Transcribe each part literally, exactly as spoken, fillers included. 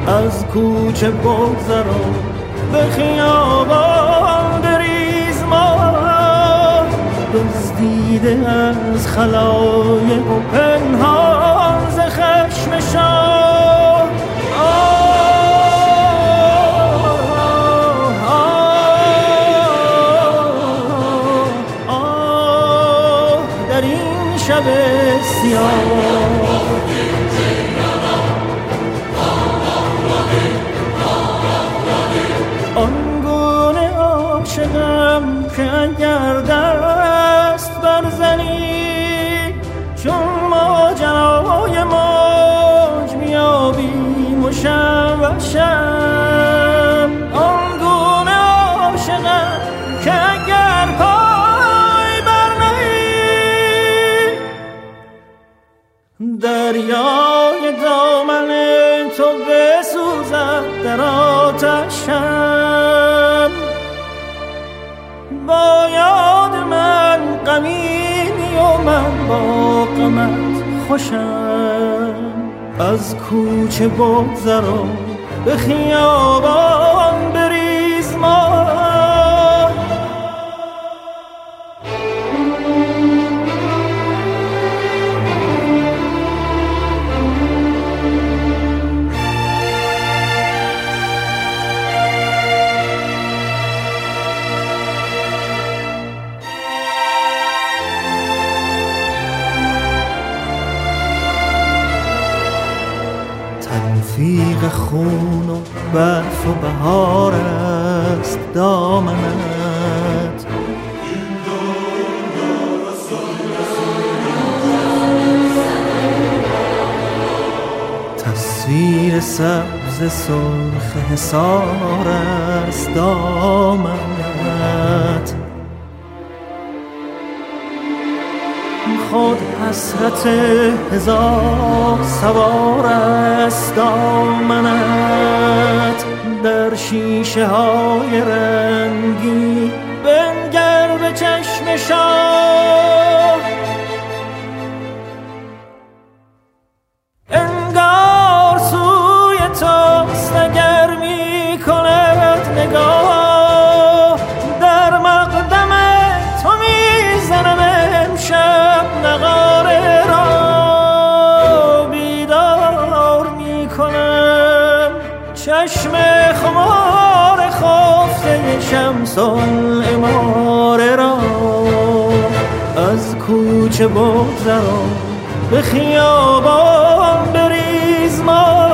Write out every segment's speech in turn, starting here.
از کوچه بگذر و به خیابان بریز ما، دزدیده از خلایق و پنهان ز خشم شاه. آه در این شب سیاه آنگونه عاشقم که اگر دست برزنی چون ماجرای موج میابیم و شم و شم. آنگونه عاشقم که اگر پای برنهی دریای دامن تو بسوزد در آتشم. با یاد من غمیمی و من با غمت خوشم. از کوچه بگذر و به خیابان بریز ما، تلفیق خون و برف و بهار است دامنت. تصویر سبز سرخ حصار است دامنت. خود حسرت هزار سوار است دامنت. در شیشه های رنگی بنگر به چشم شاه، انگار سوی توست اگر می کند نگاه. در مقدم تو می زنم امشب نغاره را، بیدار می کنم چشم خمار خفته شمس العماره را. از کوچه بگذر و به خیابان بریز ما،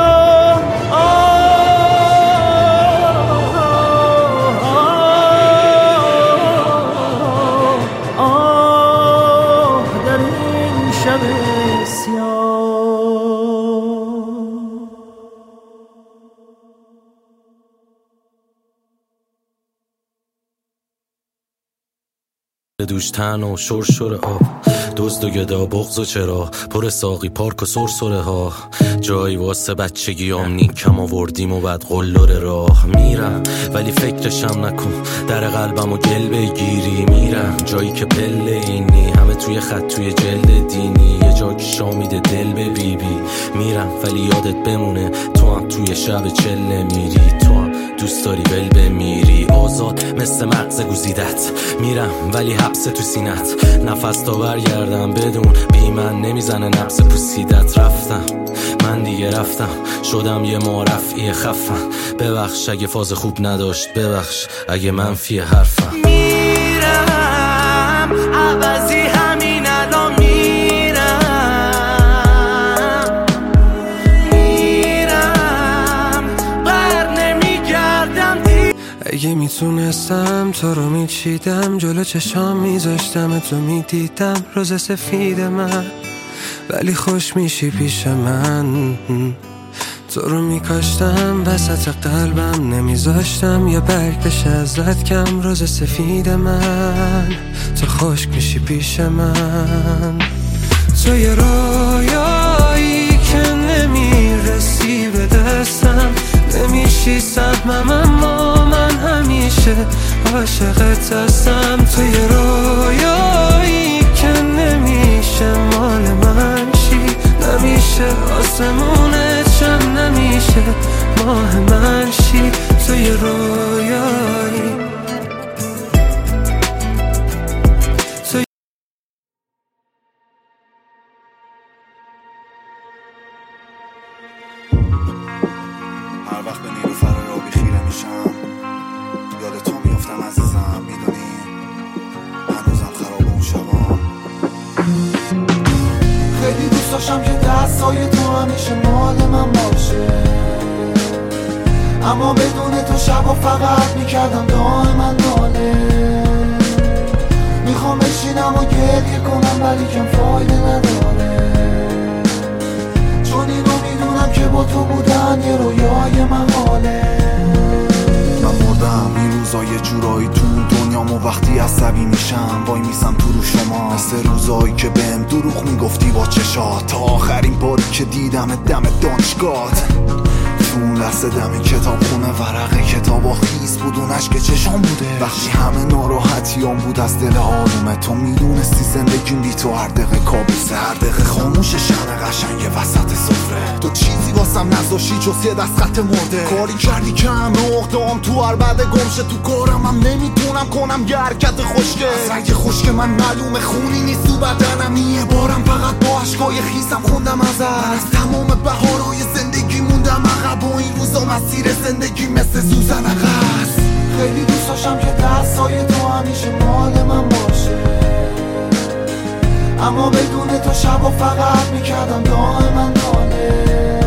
دوشتن و شرشور آب، دزد و گدا بغض و چرا پر ساقی پارک و سرسره ها. جایی واسه بچگیام نیکم آوردیم و بعد قلدر راه میرم، ولی فکرشم نکن در قلبم و گل بگیری. میرم جایی که پله اینی همه توی خط توی جلد دینی، یه جا که شامیده دل به بی بی. میرم ولی یادت بمونه تو هم توی شب چله میری، تو هم دوست داری ول بمیری. آزاد مثل مغز گزیدت میرم ولی حبس تو سینت. نفس تا برگردم بدون بی من نمیزنه نفس پوسیدت. رفتم من دیگه رفتم شدم یه معرفی خفم. ببخش اگه فاز خوب نداشت، ببخش اگه منفی حرفم. میرم عوضی همین الان میرم، میرم بر نمیگردم. اگه میتونستم تو رو میچیدم جلو چشام میذاشتم تو میدیدم روز سفید من، ولی خوش میشی پیش من. تو رو میکاشتم وسط قلبم نمیذاشتم یه برگ بشه ازت کم روز سفید من. تو خشک میشی پیش من، تو یه رویایی که نمیرسی به دستم، نمیشی سهمم اما من همیشه عاشقت هستم. تو یه رویایی که نمیشه مال من شی، نمیشه آسمونت شم، نمیشه میشه ماه من شی توی رویایی. هر وقت به نیلوفرای آبی خیره میشم یاد تو میافتم عزیزم، میدونی هنوزم خراب اون شبام. خیلی دوست داشتم که دستای تو همیشه مال من باشه، اما بدون تو شبا فقط میکردم دائما ناله. میخوام بشینم و گریه کنم ولی کم فایده نداره، چون اینو میدونم که با تو بودن یه رویای من حاله. من مردم این روزا یه جورایی تو دنیام و وقتی عصبی میشم وای میسم تو رو شما، مثل روزایی که بهم دروغ میگفتی با چشات، تا آخرین باری که دیدم دم دانشگاهت. تو اون لحظه دم کتاب خونه ورقه کتاب و خیز بود اون عشق چشام بوده، وقتی همه ناراحتیام بود از دل آرومه. تو میدونستی زندگیم بی تو هر دقیقه کابوسه، هر دقیقه خاموش شن قشنگ وسط سفره. تو چیزی واسم نذاشتی جز یه دست خط مرده، کاری کردی که همه اقدام تو هر بعد گمشه. تو کارم هم نمیتونم کنم یه حرکت خوشگه، از رنگ خشک من معلومه خونی نیست تو بدنم. یه بارم فقط با عشقای خیسم خوندم ازت، از تمام بهارهای زندگی موندم عقب و این روزا مسیر زندگی مثل سوزن عقص. خیلی دوست داشتم که دستای تو همیشه مال من باشه، اما بدون تو شبا فقط میکردم دائما ناله.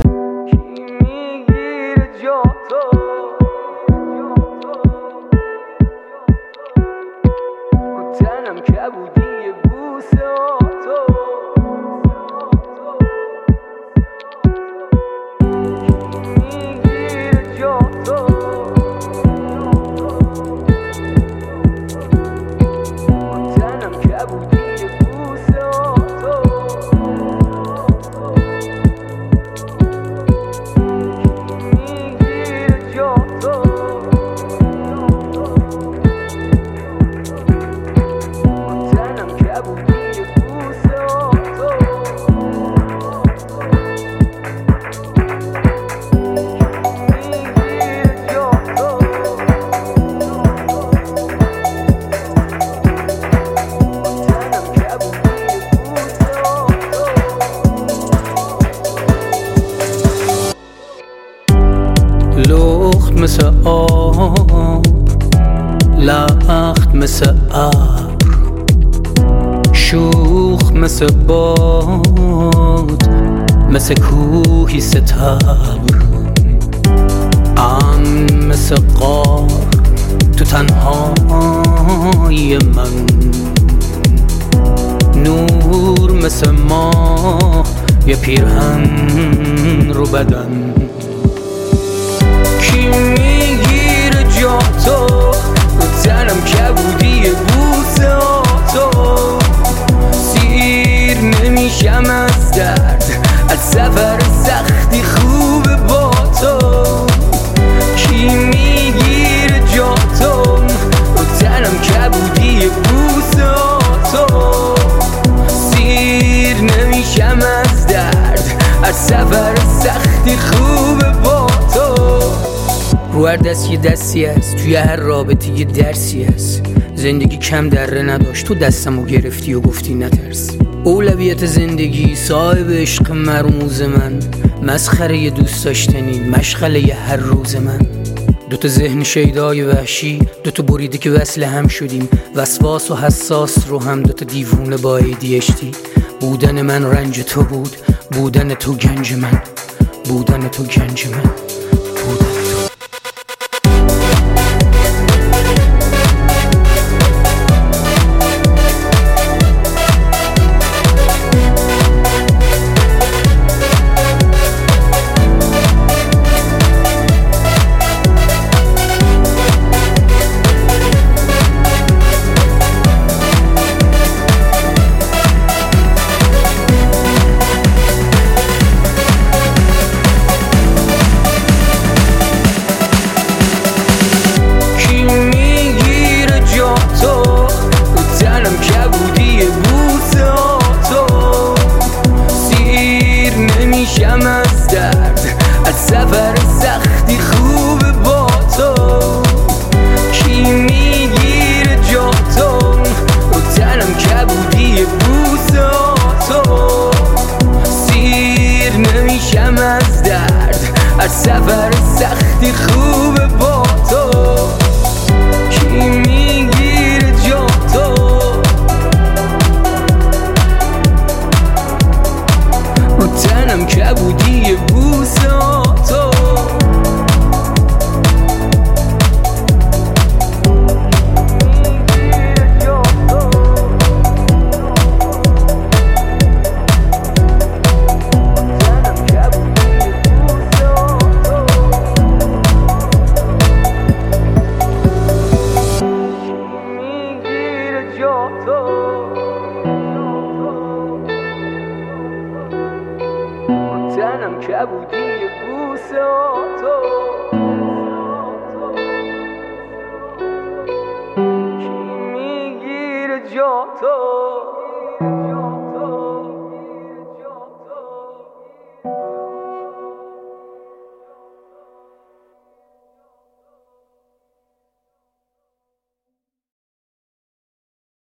میگیره جا تو رو تنم که بودی یه بوسه تو، میگیره جا تو رو تنم که بودی یه بوسه تو. لخت مثل آب، لخت مثل ابر، شوخ مثل باد، مثل کوهی ستبر، امن مثل غار تو تنهای من، نور مثل ماه یه پیرهن رو بدن. کی میگیره جا تو رو تنم که بودی یه بوسه تو، سیر نمیشم از درد از سفر سختی خوب با تو. کی میگیره جا تو رو تنم که بودی یه بوسه تو، سیر نمیشم از درد از سفر سختی خوب با تو. رو هر دست یه دستی هست، توی هر رابطه یه درسی هست. زندگی کم دره نداشت، تو دستمو گرفتی و گفتی نترس. اولویت زندگی صاحب عشق مرموز من، مسخره یه دوست داشتنی مشغله یه هر روز من. دوتا ذهن شیدای وحشی، دوتا بریده که وصل هم شدیم، وسواس و حساس رو هم دوتا دیوونه با ای دی اچ دی. بودن من رنج تو بود، بودن تو گنج من، بودن تو گنج من، بودن کبودی بوسه تو کی میگیره جا تو